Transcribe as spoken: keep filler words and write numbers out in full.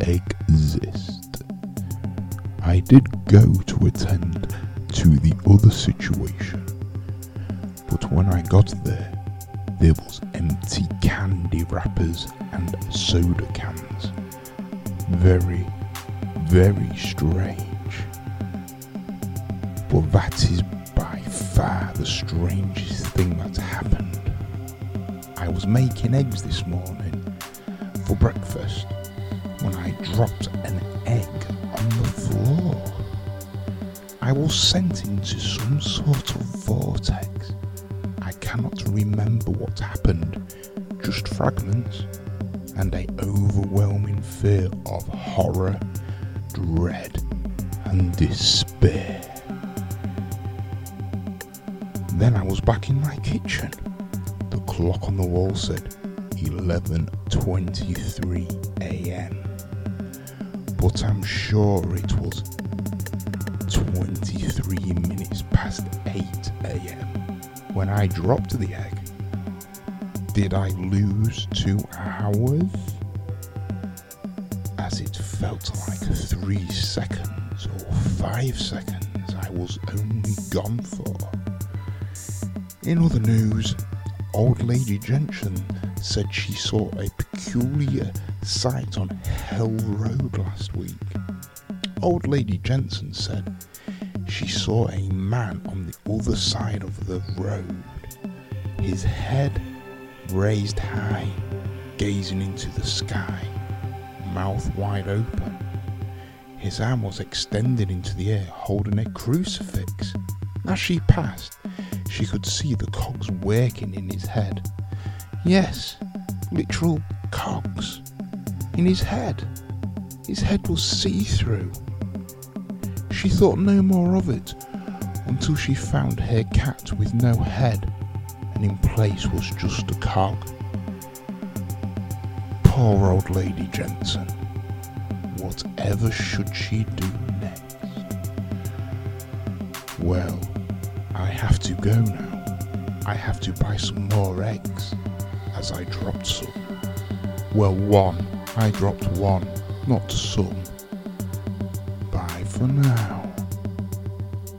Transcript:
exist. I did go to attend to the other situation, but when I got there, there was empty candy wrappers and soda cans. Very, very strange. But that is by far the strangest thing that's happened. I was making eggs this morning for breakfast when I dropped an egg on the floor. I was sent into some sort of vortex. I cannot remember what happened, just fragments, and an overwhelming fear of horror, dread, and despair. Then I was back in my kitchen. The clock on the wall said eleven twenty-three a.m. But I'm sure it was twenty-three minutes past eight a.m. when I dropped the egg. Did I lose two hours? As it felt like three seconds or five seconds I was only gone for. In other news, Old Lady Jensen said she saw a peculiar sight on Hell Road last week. Old Lady Jensen said she saw a man on the other side of the road, his head raised high, gazing into the sky, mouth wide open. His arm was extended into the air, holding a crucifix. As she passed, she could see the cogs working in his head. Yes, literal cogs in his head. His head was see-through. She thought no more of it until she found her cat with no head, and in place was just a cog. Poor Old Lady Jensen. Whatever should she do next? Well, I have to go now. I have to buy some more eggs, as I dropped some. Well, one. I dropped one, not some. Bye for now.